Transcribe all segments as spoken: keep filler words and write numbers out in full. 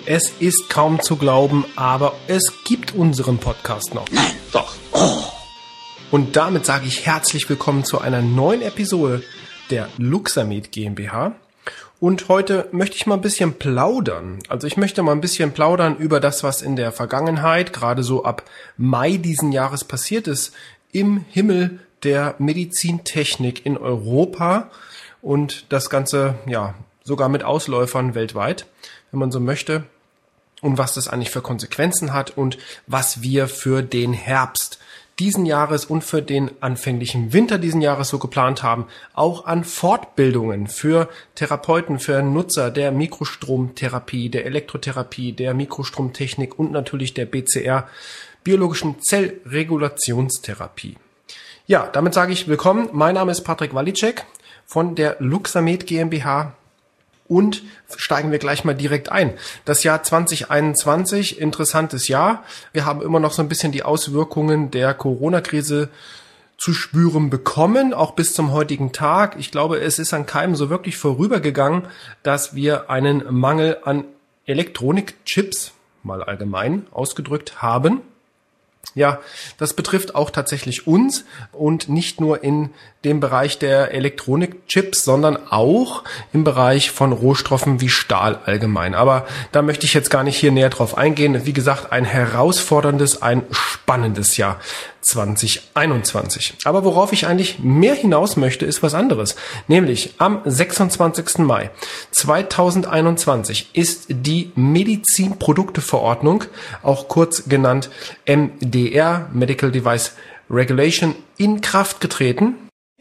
Es ist kaum zu glauben, aber es gibt unseren Podcast noch. Nein, doch. Oh. Und damit sage ich herzlich willkommen zu einer neuen Episode der Luxamed GmbH. Und heute möchte ich mal ein bisschen plaudern. Also ich möchte mal ein bisschen plaudern über das, was in der Vergangenheit, gerade so ab Mai diesen Jahres passiert ist, im Himmel der Medizintechnik in Europa und das Ganze, ja, sogar mit Ausläufern weltweit, wenn man so möchte, und was das eigentlich für Konsequenzen hat und was wir für den Herbst diesen Jahres und für den anfänglichen Winter diesen Jahres so geplant haben, auch an Fortbildungen für Therapeuten, für Nutzer der Mikrostromtherapie, der Elektrotherapie, der Mikrostromtechnik und natürlich der B C R, biologischen Zellregulationstherapie. Ja, damit sage ich willkommen. Mein Name ist Patrick Walicek von der Luxamed GmbH. Und steigen wir gleich mal direkt ein. Das Jahr zwanzig einundzwanzig, interessantes Jahr. Wir haben immer noch so ein bisschen die Auswirkungen der Corona-Krise zu spüren bekommen, auch bis zum heutigen Tag. Ich glaube, es ist an keinem so wirklich vorübergegangen, dass wir einen Mangel an Elektronikchips, mal allgemein ausgedrückt, haben. Ja, das betrifft auch tatsächlich uns und nicht nur in dem Bereich der Elektronikchips, sondern auch im Bereich von Rohstoffen wie Stahl allgemein. Aber da möchte ich jetzt gar nicht hier näher drauf eingehen. Wie gesagt, ein herausforderndes, ein spannendes Jahr zwanzig einundzwanzig. Aber worauf ich eigentlich mehr hinaus möchte, ist was anderes. Nämlich am sechsundzwanzigsten Mai zweitausendeinundzwanzig ist die Medizinprodukteverordnung, auch kurz genannt M D R, Medical Device Regulation, in Kraft getreten.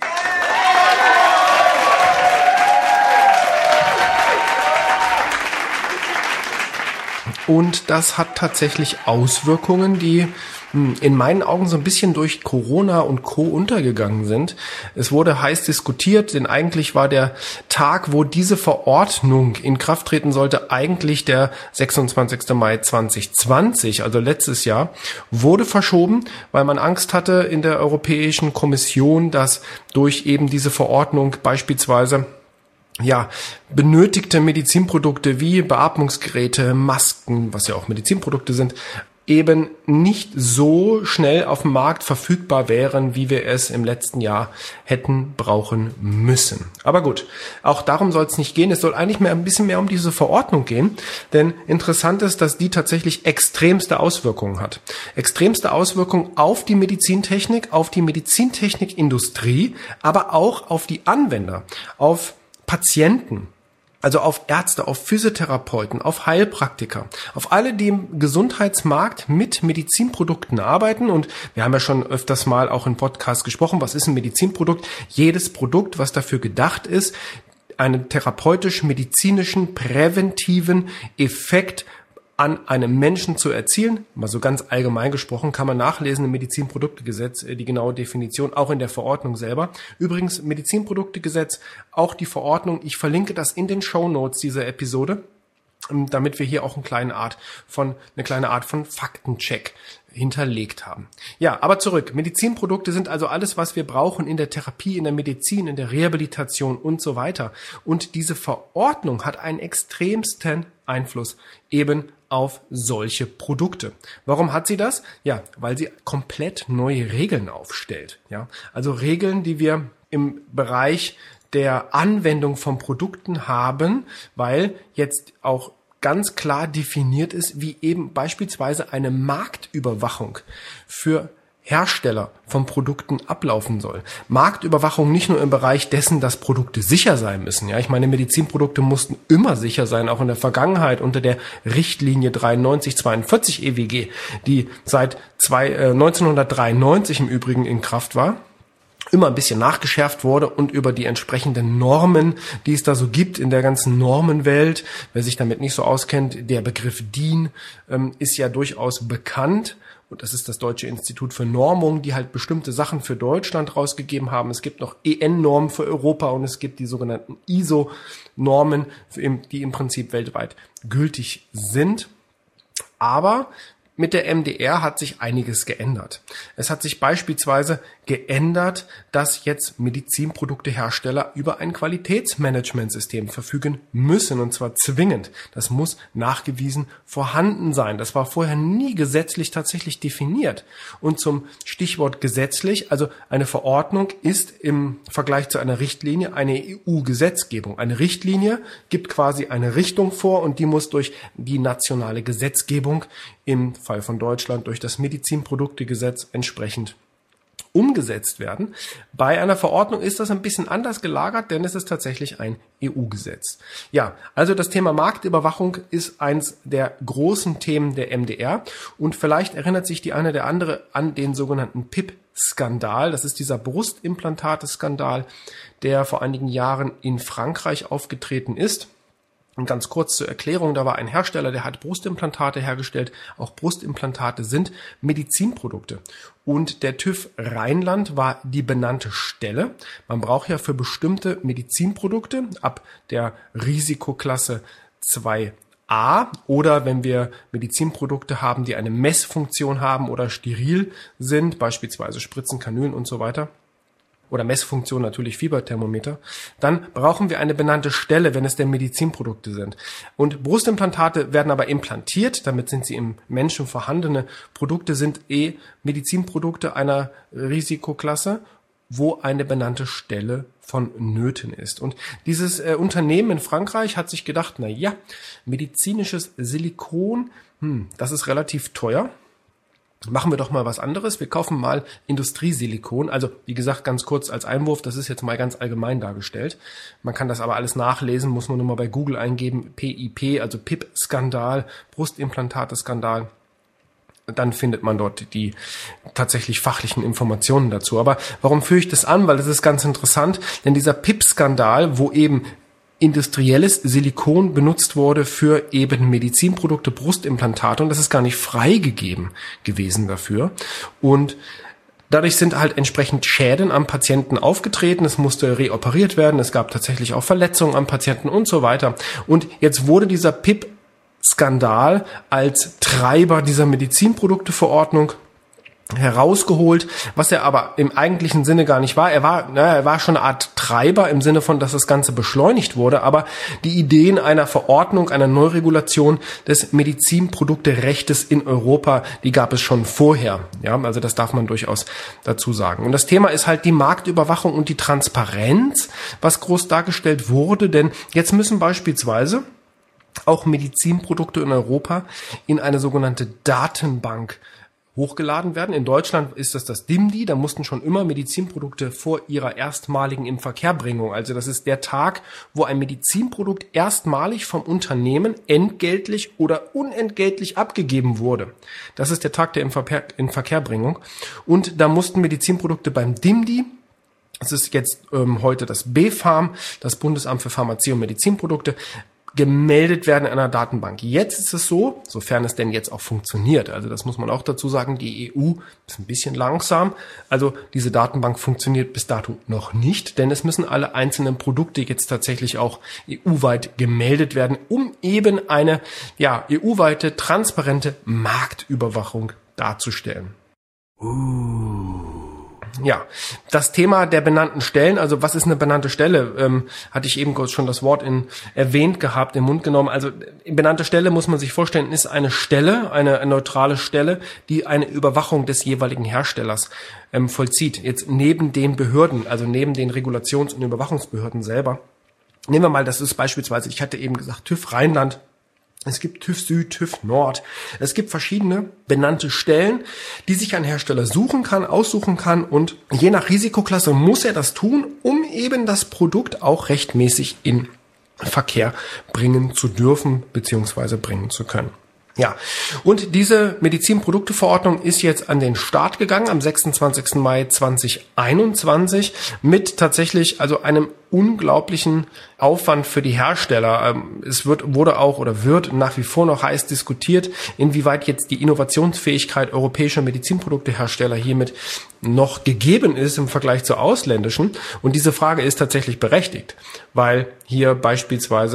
Und das hat tatsächlich Auswirkungen, die in meinen Augen so ein bisschen durch Corona und Co. untergegangen sind. Es wurde heiß diskutiert, denn eigentlich war der Tag, wo diese Verordnung in Kraft treten sollte, eigentlich der sechsundzwanzigsten Mai zweitausendzwanzig, also letztes Jahr, wurde verschoben, weil man Angst hatte in der Europäischen Kommission, dass durch eben diese Verordnung beispielsweise ja, benötigte Medizinprodukte wie Beatmungsgeräte, Masken, was ja auch Medizinprodukte sind, eben nicht so schnell auf dem Markt verfügbar wären, wie wir es im letzten Jahr hätten brauchen müssen. Aber gut, auch darum soll es nicht gehen. Es soll eigentlich mehr ein bisschen mehr um diese Verordnung gehen, denn interessant ist, dass die tatsächlich extremste Auswirkungen hat. Extremste Auswirkungen auf die Medizintechnik, auf die Medizintechnikindustrie, aber auch auf die Anwender, auf Patienten, also auf Ärzte, auf Physiotherapeuten, auf Heilpraktiker, auf alle, die im Gesundheitsmarkt mit Medizinprodukten arbeiten. Und wir haben ja schon öfters mal auch im Podcast gesprochen, was ist ein Medizinprodukt? Jedes Produkt, was dafür gedacht ist, einen therapeutisch-medizinischen, präventiven Effekt an einem Menschen zu erzielen. Mal so ganz allgemein gesprochen, kann man nachlesen im Medizinproduktegesetz, die genaue Definition, auch in der Verordnung selber. Übrigens, Medizinproduktegesetz, auch die Verordnung, ich verlinke das in den Shownotes dieser Episode, damit wir hier auch eine kleine Art von, eine kleine Art von Faktencheck hinterlegt haben. Ja, aber zurück. Medizinprodukte sind also alles, was wir brauchen in der Therapie, in der Medizin, in der Rehabilitation und so weiter. Und diese Verordnung hat einen extremsten Einfluss eben auf solche Produkte. Warum hat sie das? Ja, weil sie komplett neue Regeln aufstellt. Ja, also Regeln, die wir im Bereich der Anwendung von Produkten haben, weil jetzt auch ganz klar definiert ist, wie eben beispielsweise eine Marktüberwachung für Hersteller von Produkten ablaufen soll. Marktüberwachung nicht nur im Bereich dessen, dass Produkte sicher sein müssen. Ja, ich meine, Medizinprodukte mussten immer sicher sein, auch in der Vergangenheit unter der Richtlinie dreiundneunzig zweiundvierzig E W G, die seit zwei, äh, neunzehnhundertdreiundneunzig im Übrigen in Kraft war. Immer ein bisschen nachgeschärft wurde und über die entsprechenden Normen, die es da so gibt in der ganzen Normenwelt. Wer sich damit nicht so auskennt, der Begriff D I N ähm, ist ja durchaus bekannt. Und das ist das Deutsche Institut für Normung, die halt bestimmte Sachen für Deutschland rausgegeben haben. Es gibt noch E N-Normen für Europa und es gibt die sogenannten I S O-Normen, die im Prinzip weltweit gültig sind. Aber mit der M D R hat sich einiges geändert. Es hat sich beispielsweise geändert, dass jetzt Medizinproduktehersteller über ein Qualitätsmanagementsystem verfügen müssen, und zwar zwingend. Das muss nachgewiesen vorhanden sein. Das war vorher nie gesetzlich tatsächlich definiert. Und zum Stichwort gesetzlich, also eine Verordnung ist im Vergleich zu einer Richtlinie eine E U-Gesetzgebung. Eine Richtlinie gibt quasi eine Richtung vor und die muss durch die nationale Gesetzgebung, im Fall von Deutschland durch das Medizinproduktegesetz, entsprechend umgesetzt werden. Bei einer Verordnung ist das ein bisschen anders gelagert, denn es ist tatsächlich ein E U-Gesetz. Ja, also das Thema Marktüberwachung ist eins der großen Themen der M D R und vielleicht erinnert sich die eine oder andere an den sogenannten P I P-Skandal. Das ist dieser Brustimplantate-Skandal, der vor einigen Jahren in Frankreich aufgetreten ist. Und ganz kurz zur Erklärung, da war ein Hersteller, der hat Brustimplantate hergestellt. Auch Brustimplantate sind Medizinprodukte. Und der TÜV Rheinland war die benannte Stelle. Man braucht ja für bestimmte Medizinprodukte ab der Risikoklasse zwei A oder wenn wir Medizinprodukte haben, die eine Messfunktion haben oder steril sind, beispielsweise Spritzen, Kanülen und so weiter, oder Messfunktion natürlich Fieberthermometer, dann brauchen wir eine benannte Stelle, wenn es denn Medizinprodukte sind. Und Brustimplantate werden aber implantiert, damit sind sie im Menschen vorhandene Produkte, sind eh Medizinprodukte einer Risikoklasse, wo eine benannte Stelle vonnöten ist. Und dieses äh, Unternehmen in Frankreich hat sich gedacht, na ja, medizinisches Silikon, hm, das ist relativ teuer. Machen wir doch mal was anderes. Wir kaufen mal Industriesilikon. Also, wie gesagt, ganz kurz als Einwurf, das ist jetzt mal ganz allgemein dargestellt. Man kann das aber alles nachlesen, muss man nur mal bei Google eingeben, P I P, also P I P-Skandal, Brustimplantate-Skandal. Dann findet man dort die tatsächlich fachlichen Informationen dazu. Aber warum führe ich das an? Weil das ist ganz interessant, denn dieser P I P-Skandal, wo eben industrielles Silikon benutzt wurde für eben Medizinprodukte, Brustimplantate, und das ist gar nicht freigegeben gewesen dafür. Und dadurch sind halt entsprechend Schäden am Patienten aufgetreten. Es musste reoperiert werden. Es gab tatsächlich auch Verletzungen am Patienten und so weiter. Und jetzt wurde dieser P I P-Skandal als Treiber dieser Medizinprodukteverordnung herausgeholt, was er aber im eigentlichen Sinne gar nicht war. Er war, naja, er war schon eine Art Treiber im Sinne von, dass das Ganze beschleunigt wurde, aber die Ideen einer Verordnung, einer Neuregulation des Medizinprodukterechtes in Europa, die gab es schon vorher. Ja, also das darf man durchaus dazu sagen. Und das Thema ist halt die Marktüberwachung und die Transparenz, was groß dargestellt wurde, denn jetzt müssen beispielsweise auch Medizinprodukte in Europa in eine sogenannte Datenbank hochgeladen werden. In Deutschland ist das das D I M D I, da mussten schon immer Medizinprodukte vor ihrer erstmaligen Inverkehrbringung, also das ist der Tag, wo ein Medizinprodukt erstmalig vom Unternehmen entgeltlich oder unentgeltlich abgegeben wurde. Das ist der Tag der Inver- Inverkehrbringung und da mussten Medizinprodukte beim D I M D I, das ist jetzt ähm, heute das B Pharm, das Bundesamt für Pharmazie und Medizinprodukte, gemeldet werden in einer Datenbank. Jetzt ist es so, sofern es denn jetzt auch funktioniert, also das muss man auch dazu sagen, die E U ist ein bisschen langsam, also diese Datenbank funktioniert bis dato noch nicht, denn es müssen alle einzelnen Produkte jetzt tatsächlich auch E U-weit gemeldet werden, um eben eine ja E U-weite, transparente Marktüberwachung darzustellen. Uh. Ja, das Thema der benannten Stellen, also was ist eine benannte Stelle, ähm, hatte ich eben kurz schon das Wort in, erwähnt gehabt, im Mund genommen. Also benannte Stelle muss man sich vorstellen, ist eine Stelle, eine, eine neutrale Stelle, die eine Überwachung des jeweiligen Herstellers ähm, vollzieht. Jetzt neben den Behörden, also neben den Regulations- und Überwachungsbehörden selber. Nehmen wir mal, das ist beispielsweise, ich hatte eben gesagt, TÜV Rheinland. Es gibt TÜV Süd, TÜV Nord. Es gibt verschiedene benannte Stellen, die sich ein Hersteller suchen kann, aussuchen kann und je nach Risikoklasse muss er das tun, um eben das Produkt auch rechtmäßig in Verkehr bringen zu dürfen bzw. bringen zu können. Ja, und diese Medizinprodukteverordnung ist jetzt an den Start gegangen am sechsundzwanzigsten Mai zweitausendeinundzwanzig mit tatsächlich also einem unglaublichen Aufwand für die Hersteller. Es wird, wurde auch oder wird nach wie vor noch heiß diskutiert, inwieweit jetzt die Innovationsfähigkeit europäischer Medizinproduktehersteller hiermit noch gegeben ist im Vergleich zu ausländischen. Und diese Frage ist tatsächlich berechtigt, weil hier beispielsweise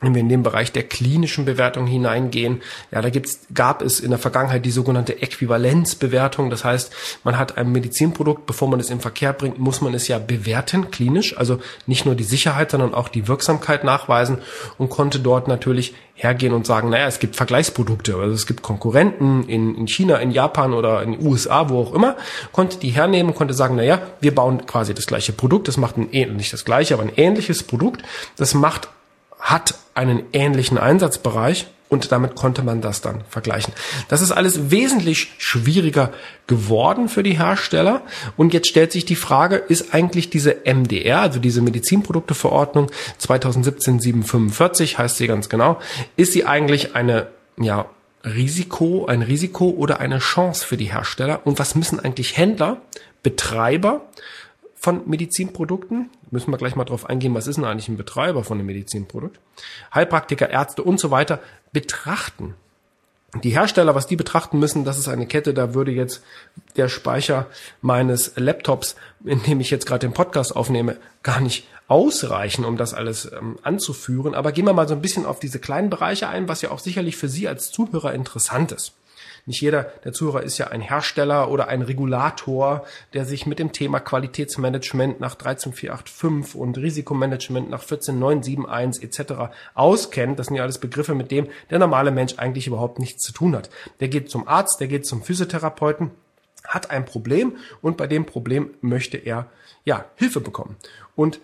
Wenn wir in den Bereich der klinischen Bewertung hineingehen, ja, da gibt's, gab es in der Vergangenheit die sogenannte Äquivalenzbewertung. Das heißt, man hat ein Medizinprodukt, bevor man es in Verkehr bringt, muss man es ja bewerten, klinisch. Also nicht nur die Sicherheit, sondern auch die Wirksamkeit nachweisen und konnte dort natürlich hergehen und sagen, naja, es gibt Vergleichsprodukte. Also es gibt Konkurrenten in, in China, in Japan oder in den U S A, wo auch immer. Konnte die hernehmen, konnte sagen, naja, wir bauen quasi das gleiche Produkt. Das macht ein, nicht das gleiche, aber ein ähnliches Produkt. Das macht hat einen ähnlichen Einsatzbereich und damit konnte man das dann vergleichen. Das ist alles wesentlich schwieriger geworden für die Hersteller und jetzt stellt sich die Frage, ist eigentlich diese M D R, also diese Medizinprodukteverordnung zwanzig siebzehn siebenhundertfünfundvierzig, heißt sie ganz genau, ist sie eigentlich eine, ja, Risiko, ein Risiko oder eine Chance für die Hersteller und was müssen eigentlich Händler, Betreiber von Medizinprodukten, müssen wir gleich mal drauf eingehen, was ist denn eigentlich ein Betreiber von einem Medizinprodukt, Heilpraktiker, Ärzte und so weiter betrachten. Die Hersteller, was die betrachten müssen, das ist eine Kette, da würde jetzt der Speicher meines Laptops, in dem ich jetzt gerade den Podcast aufnehme, gar nicht ausreichen, um das alles ähm, anzuführen. Aber gehen wir mal so ein bisschen auf diese kleinen Bereiche ein, was ja auch sicherlich für Sie als Zuhörer interessant ist. Nicht jeder der Zuhörer ist ja ein Hersteller oder ein Regulator, der sich mit dem Thema Qualitätsmanagement nach dreizehn vier acht fünf und Risikomanagement nach vierzehn neun sieben eins et cetera auskennt. Das sind ja alles Begriffe, mit denen der normale Mensch eigentlich überhaupt nichts zu tun hat. Der geht zum Arzt, der geht zum Physiotherapeuten, hat ein Problem und bei dem Problem möchte er ja Hilfe bekommen. Und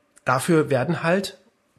dafür werden halt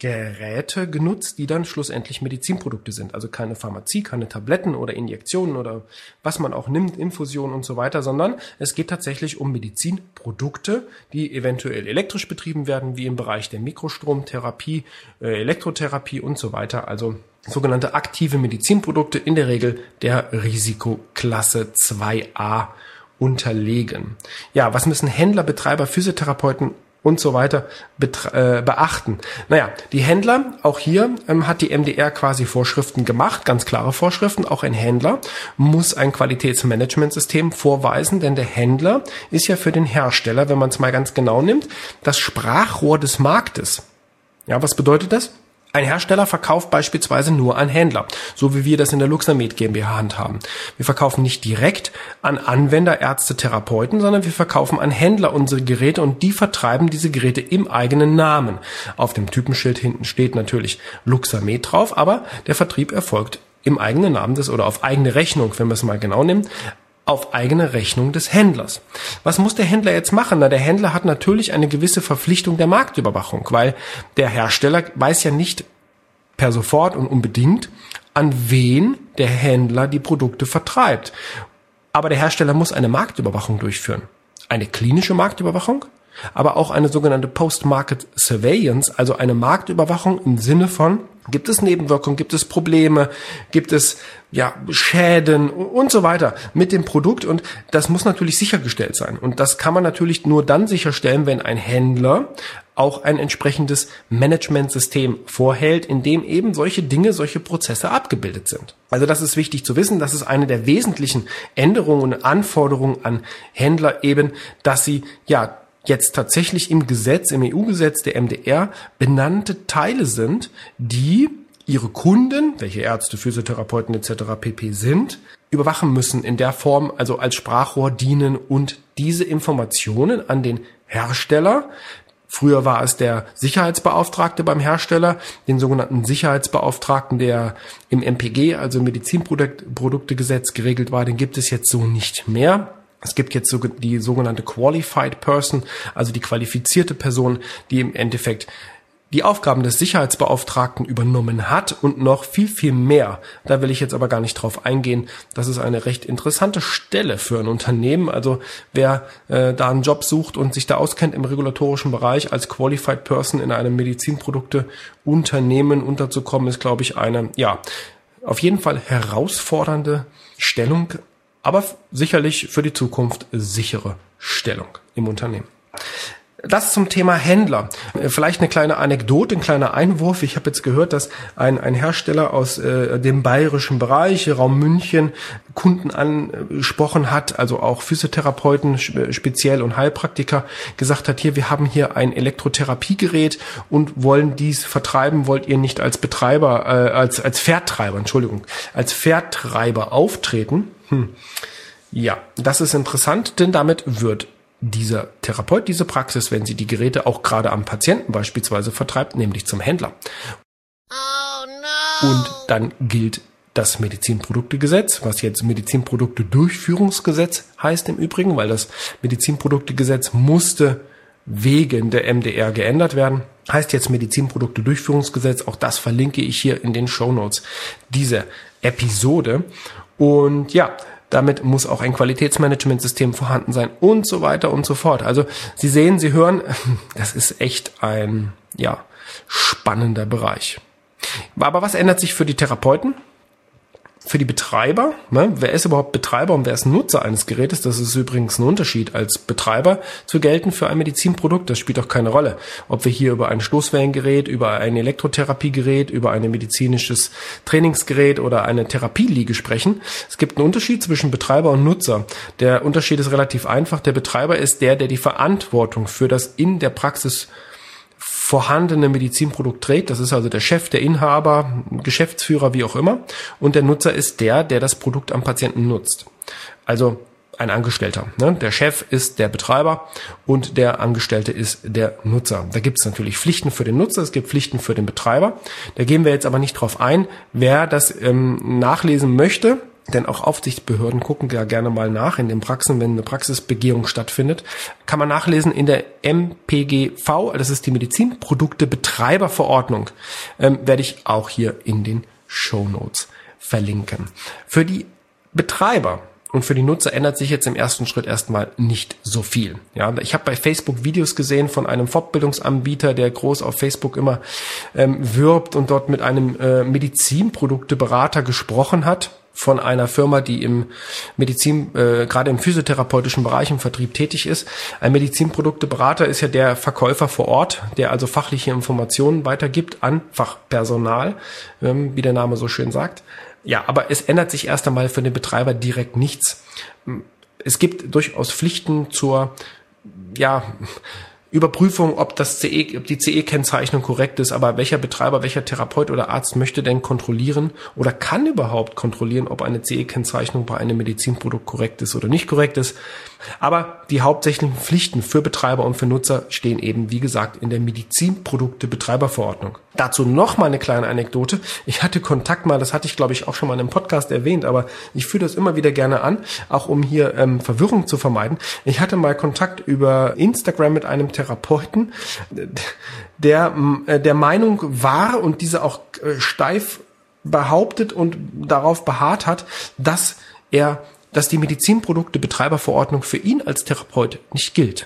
Geräte genutzt, die dann schlussendlich Medizinprodukte sind. Also keine Pharmazie, keine Tabletten oder Injektionen oder was man auch nimmt, Infusionen und so weiter, sondern es geht tatsächlich um Medizinprodukte, die eventuell elektrisch betrieben werden, wie im Bereich der Mikrostromtherapie, äh, Elektrotherapie und so weiter. Also sogenannte aktive Medizinprodukte, in der Regel der Risikoklasse zwei a unterlegen. Ja, was müssen Händler, Betreiber, Physiotherapeuten und so weiter betra- äh, beachten. Naja, die Händler, auch hier ähm, hat die M D R quasi Vorschriften gemacht, ganz klare Vorschriften. Auch ein Händler muss ein Qualitätsmanagementsystem vorweisen, denn der Händler ist ja für den Hersteller, wenn man es mal ganz genau nimmt, das Sprachrohr des Marktes. Ja, was bedeutet das? Ein Hersteller verkauft beispielsweise nur an Händler, so wie wir das in der Luxamed GmbH handhaben. Wir verkaufen nicht direkt an Anwender, Ärzte, Therapeuten, sondern wir verkaufen an Händler unsere Geräte und die vertreiben diese Geräte im eigenen Namen. Auf dem Typenschild hinten steht natürlich Luxamed drauf, aber der Vertrieb erfolgt im eigenen Namen des oder auf eigene Rechnung, wenn wir es mal genau nehmen, auf eigene Rechnung des Händlers. Was muss der Händler jetzt machen? Na, der Händler hat natürlich eine gewisse Verpflichtung der Marktüberwachung, weil der Hersteller weiß ja nicht per sofort und unbedingt, an wen der Händler die Produkte vertreibt. Aber der Hersteller muss eine Marktüberwachung durchführen. Eine klinische Marktüberwachung, aber auch eine sogenannte Post-Market Surveillance, also eine Marktüberwachung im Sinne von, gibt es Nebenwirkungen, gibt es Probleme, gibt es ja Schäden und so weiter mit dem Produkt und das muss natürlich sichergestellt sein. Und das kann man natürlich nur dann sicherstellen, wenn ein Händler auch ein entsprechendes Managementsystem vorhält, in dem eben solche Dinge, solche Prozesse abgebildet sind. Also das ist wichtig zu wissen, das ist eine der wesentlichen Änderungen und Anforderungen an Händler eben, dass sie ja jetzt tatsächlich im Gesetz, im E U-Gesetz der M D R benannte Teile sind, die ihre Kunden, welche Ärzte, Physiotherapeuten et cetera pp. Sind, überwachen müssen, in der Form also als Sprachrohr dienen und diese Informationen an den Hersteller, früher war es der Sicherheitsbeauftragte beim Hersteller, den sogenannten Sicherheitsbeauftragten, der im M P G, also Medizinproduktegesetz geregelt war, den gibt es jetzt so nicht mehr. Es gibt jetzt die sogenannte Qualified Person, also die qualifizierte Person, die im Endeffekt die Aufgaben des Sicherheitsbeauftragten übernommen hat und noch viel, viel mehr. Da will ich jetzt aber gar nicht drauf eingehen. Das ist eine recht interessante Stelle für ein Unternehmen. Also wer äh, da einen Job sucht und sich da auskennt im regulatorischen Bereich als Qualified Person in einem Medizinprodukteunternehmen unterzukommen, ist, glaube ich, eine, ja, auf jeden Fall herausfordernde Stellung, aber sicherlich für die Zukunft sichere Stellung im Unternehmen. Das zum Thema Händler. Vielleicht eine kleine Anekdote, ein kleiner Einwurf. Ich habe jetzt gehört, dass ein, ein Hersteller aus äh, dem bayerischen Bereich, Raum München, Kunden angesprochen hat, also auch Physiotherapeuten speziell und Heilpraktiker, gesagt hat, hier, wir haben hier ein Elektrotherapiegerät und wollen dies vertreiben, wollt ihr nicht als Betreiber, äh, als, als Vertreiber, Entschuldigung, als Vertreiber auftreten? Hm. Ja, das ist interessant, denn damit wird dieser Therapeut, diese Praxis, wenn sie die Geräte auch gerade am Patienten beispielsweise vertreibt, nämlich zum Händler. Oh no. Und dann gilt das Medizinproduktegesetz, was jetzt Medizinprodukte-Durchführungsgesetz heißt im Übrigen, weil das Medizinproduktegesetz musste wegen der M D R geändert werden. Heißt jetzt Medizinprodukte-Durchführungsgesetz. Auch das verlinke ich hier in den Shownotes dieser Episode. Und ja, damit muss auch ein Qualitätsmanagementsystem vorhanden sein und so weiter und so fort. Also Sie sehen, Sie hören, das ist echt ein, ja, spannender Bereich. Aber was ändert sich für die Therapeuten? Für die Betreiber, ne? Wer ist überhaupt Betreiber und wer ist Nutzer eines Gerätes? Das ist übrigens ein Unterschied. Als Betreiber zu gelten für ein Medizinprodukt, das spielt auch keine Rolle. Ob wir hier über ein Stoßwellengerät, über ein Elektrotherapiegerät, über ein medizinisches Trainingsgerät oder eine Therapieliege sprechen. Es gibt einen Unterschied zwischen Betreiber und Nutzer. Der Unterschied ist relativ einfach. Der Betreiber ist der, der die Verantwortung für das in der Praxis vorhandene Medizinprodukt trägt. Das ist also der Chef, der Inhaber, Geschäftsführer, wie auch immer. Und der Nutzer ist der, der das Produkt am Patienten nutzt. Also ein Angestellter. Ne? Der Chef ist der Betreiber und der Angestellte ist der Nutzer. Da gibt es natürlich Pflichten für den Nutzer, es gibt Pflichten für den Betreiber. Da gehen wir jetzt aber nicht drauf ein. Wer das ähm, nachlesen möchte, denn auch Aufsichtsbehörden gucken ja gerne mal nach in den Praxen, wenn eine Praxisbegehung stattfindet, kann man nachlesen in der M P G V, das ist die Medizinprodukte-Betreiberverordnung, ähm, werde ich auch hier in den Shownotes verlinken. Für die Betreiber und für die Nutzer ändert sich jetzt im ersten Schritt erstmal nicht so viel. Ja, ich habe bei Facebook Videos gesehen von einem Fortbildungsanbieter, der groß auf Facebook immer ähm, wirbt und dort mit einem äh, Medizinprodukteberater gesprochen hat, von einer Firma, die im Medizin, äh, gerade im physiotherapeutischen Bereich im Vertrieb tätig ist. Ein Medizinprodukteberater ist ja der Verkäufer vor Ort, der also fachliche Informationen weitergibt an Fachpersonal, ähm, wie der Name so schön sagt. Ja, aber es ändert sich erst einmal für den Betreiber direkt nichts. Es gibt durchaus Pflichten zur, ja, Überprüfung, ob das C E, ob die C E-Kennzeichnung korrekt ist, aber welcher Betreiber, welcher Therapeut oder Arzt möchte denn kontrollieren oder kann überhaupt kontrollieren, ob eine C E-Kennzeichnung bei einem Medizinprodukt korrekt ist oder nicht korrekt ist. Aber die hauptsächlichen Pflichten für Betreiber und für Nutzer stehen eben, wie gesagt, in der Medizinprodukte-Betreiberverordnung. Dazu noch mal eine kleine Anekdote. Ich hatte Kontakt mal, das hatte ich glaube ich auch schon mal in einem Podcast erwähnt, aber ich führe das immer wieder gerne an, auch um hier ähm, Verwirrung zu vermeiden. Ich hatte mal Kontakt über Instagram mit einem Therapeuten, der äh, der Meinung war und diese auch äh, steif behauptet und darauf beharrt hat, dass er dass die Medizinprodukte-Betreiberverordnung für ihn als Therapeut nicht gilt.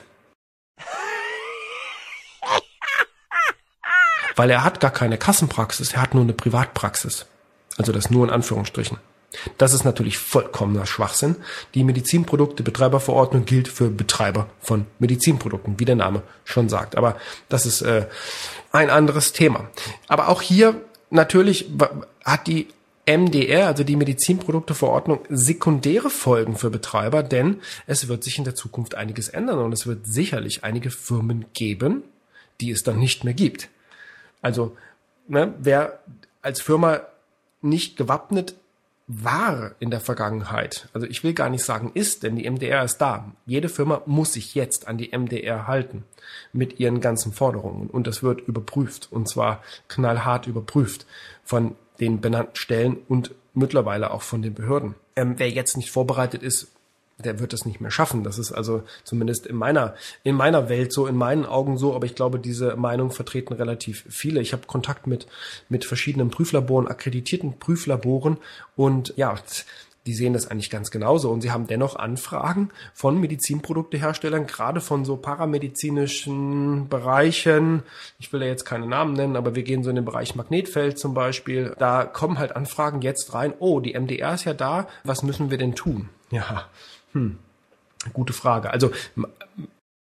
Weil er hat gar keine Kassenpraxis, er hat nur eine Privatpraxis. Also das nur in Anführungsstrichen. Das ist natürlich vollkommener Schwachsinn. Die Medizinprodukte-Betreiberverordnung gilt für Betreiber von Medizinprodukten, wie der Name schon sagt. Aber das ist äh, ein anderes Thema. Aber auch hier natürlich hat die M D R, also die Medizinprodukteverordnung, sekundäre Folgen für Betreiber, denn es wird sich in der Zukunft einiges ändern und es wird sicherlich einige Firmen geben, die es dann nicht mehr gibt. Also, ne, wer als Firma nicht gewappnet war in der Vergangenheit, also ich will gar nicht sagen ist, denn die M D R ist da. Jede Firma muss sich jetzt an die M D R halten mit ihren ganzen Forderungen und das wird überprüft und zwar knallhart überprüft von den benannten Stellen und mittlerweile auch von den Behörden. Ähm, wer jetzt nicht vorbereitet ist, der wird das nicht mehr schaffen. Das ist also zumindest in meiner in meiner Welt so, in meinen Augen so, aber ich glaube, diese Meinung vertreten relativ viele. Ich habe Kontakt mit mit verschiedenen Prüflaboren, akkreditierten Prüflaboren und ja, die sehen das eigentlich ganz genauso und sie haben dennoch Anfragen von Medizinprodukteherstellern, gerade von so paramedizinischen Bereichen. Ich will ja jetzt keine Namen nennen, aber wir gehen so in den Bereich Magnetfeld zum Beispiel. Da kommen halt Anfragen jetzt rein. Oh, die M D R ist ja da. Was müssen wir denn tun? Ja, hm, gute Frage. Also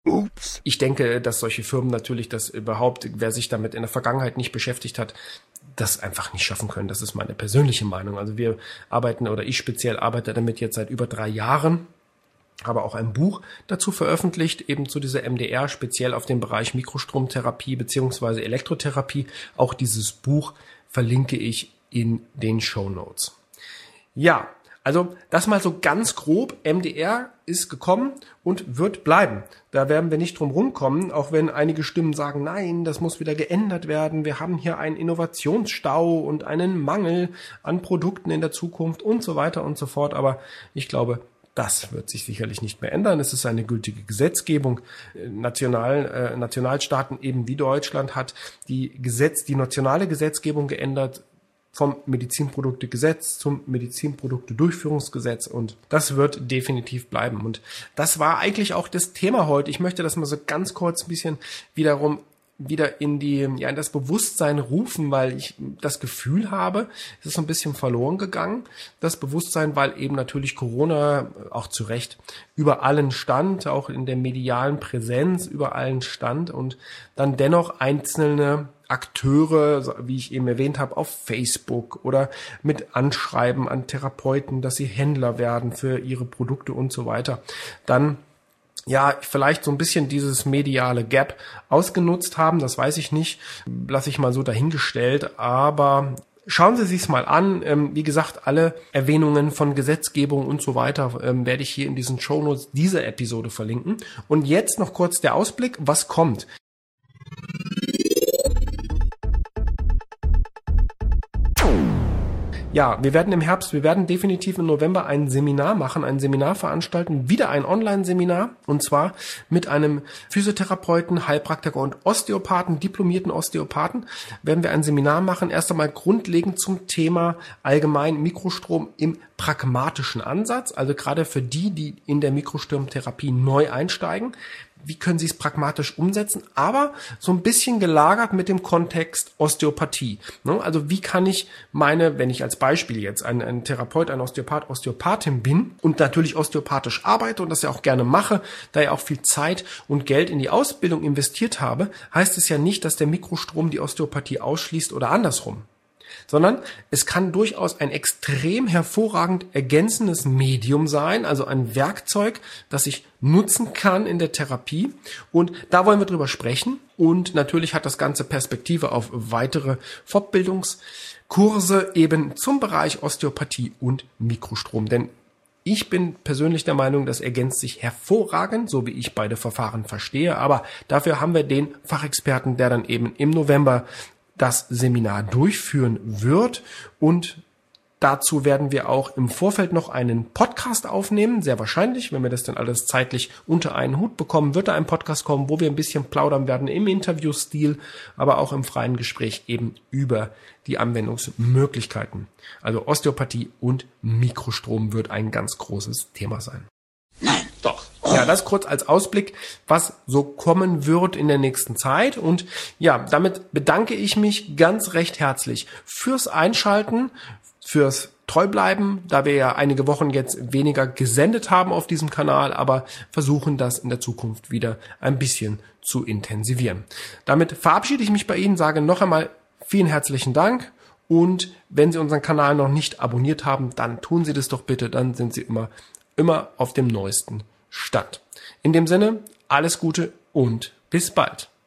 Ups. Ich denke, dass solche Firmen natürlich das überhaupt, wer sich damit in der Vergangenheit nicht beschäftigt hat, das einfach nicht schaffen können. Das ist meine persönliche Meinung. Also wir arbeiten, oder ich speziell arbeite damit jetzt seit über drei Jahren, habe auch ein Buch dazu veröffentlicht, eben zu dieser M D R, speziell auf dem Bereich Mikrostromtherapie beziehungsweise Elektrotherapie. Auch dieses Buch verlinke ich in den Shownotes. Ja, also das mal so ganz grob. M D R ist gekommen und wird bleiben. Da werden wir nicht drum rumkommen, auch wenn einige Stimmen sagen, nein, das muss wieder geändert werden. Wir haben hier einen Innovationsstau und einen Mangel an Produkten in der Zukunft und so weiter und so fort. Aber ich glaube, das wird sich sicherlich nicht mehr ändern. Es ist eine gültige Gesetzgebung. National, äh, Nationalstaaten eben wie Deutschland hat die Gesetz, die nationale Gesetzgebung geändert vom Medizinproduktegesetz zum Medizinprodukte-Durchführungsgesetz, und das wird definitiv bleiben. Und das war eigentlich auch das Thema heute. Ich möchte das mal so ganz kurz ein bisschen wiederum wieder in die, ja, in das Bewusstsein rufen, weil ich das Gefühl habe, es ist so ein bisschen verloren gegangen, das Bewusstsein, weil eben natürlich Corona auch zu Recht über allen stand, auch in der medialen Präsenz über allen stand, und dann dennoch einzelne Akteure, wie ich eben erwähnt habe, auf Facebook oder mit Anschreiben an Therapeuten, dass sie Händler werden für ihre Produkte und so weiter, dann ja, vielleicht so ein bisschen dieses mediale Gap ausgenutzt haben, das weiß ich nicht, lasse ich mal so dahingestellt, aber schauen Sie sich's mal an. Ähm, wie gesagt, alle Erwähnungen von Gesetzgebung und so weiter ähm, werde ich hier in diesen Shownotes dieser Episode verlinken. Und jetzt noch kurz der Ausblick, was kommt. Ja, wir werden im Herbst, wir werden definitiv im November ein Seminar machen, ein Seminar veranstalten, wieder ein Online-Seminar, und zwar mit einem Physiotherapeuten, Heilpraktiker und Osteopathen, diplomierten Osteopathen, werden wir ein Seminar machen, erst einmal grundlegend zum Thema allgemein Mikrostrom im pragmatischen Ansatz, also gerade für die, die in der Mikrostromtherapie neu einsteigen. Wie können Sie es pragmatisch umsetzen, aber so ein bisschen gelagert mit dem Kontext Osteopathie. Also wie kann ich meine, wenn ich als Beispiel jetzt ein, ein Therapeut, ein Osteopath, Osteopathin bin und natürlich osteopathisch arbeite und das ja auch gerne mache, da ja auch viel Zeit und Geld in die Ausbildung investiert habe, heißt es ja nicht, dass der Mikrostrom die Osteopathie ausschließt oder andersrum, sondern es kann durchaus ein extrem hervorragend ergänzendes Medium sein, also ein Werkzeug, das ich nutzen kann in der Therapie. Und da wollen wir drüber sprechen. Und natürlich hat das Ganze Perspektive auf weitere Fortbildungskurse eben zum Bereich Osteopathie und Mikrostrom. Denn ich bin persönlich der Meinung, das ergänzt sich hervorragend, so wie ich beide Verfahren verstehe. Aber dafür haben wir den Fachexperten, der dann eben im November das Seminar durchführen wird, und dazu werden wir auch im Vorfeld noch einen Podcast aufnehmen, sehr wahrscheinlich, wenn wir das dann alles zeitlich unter einen Hut bekommen, wird da ein Podcast kommen, wo wir ein bisschen plaudern werden im Interviewstil, aber auch im freien Gespräch eben über die Anwendungsmöglichkeiten. Also Osteopathie und Mikrostrom wird ein ganz großes Thema sein. Nein, doch. Ja, das kurz als Ausblick, was so kommen wird in der nächsten Zeit. Und ja, damit bedanke ich mich ganz recht herzlich fürs Einschalten, fürs Treubleiben, da wir ja einige Wochen jetzt weniger gesendet haben auf diesem Kanal, aber versuchen das in der Zukunft wieder ein bisschen zu intensivieren. Damit verabschiede ich mich bei Ihnen, sage noch einmal vielen herzlichen Dank. Und wenn Sie unseren Kanal noch nicht abonniert haben, dann tun Sie das doch bitte, dann sind Sie immer, immer auf dem neuesten Stand. In dem Sinne, alles Gute und bis bald.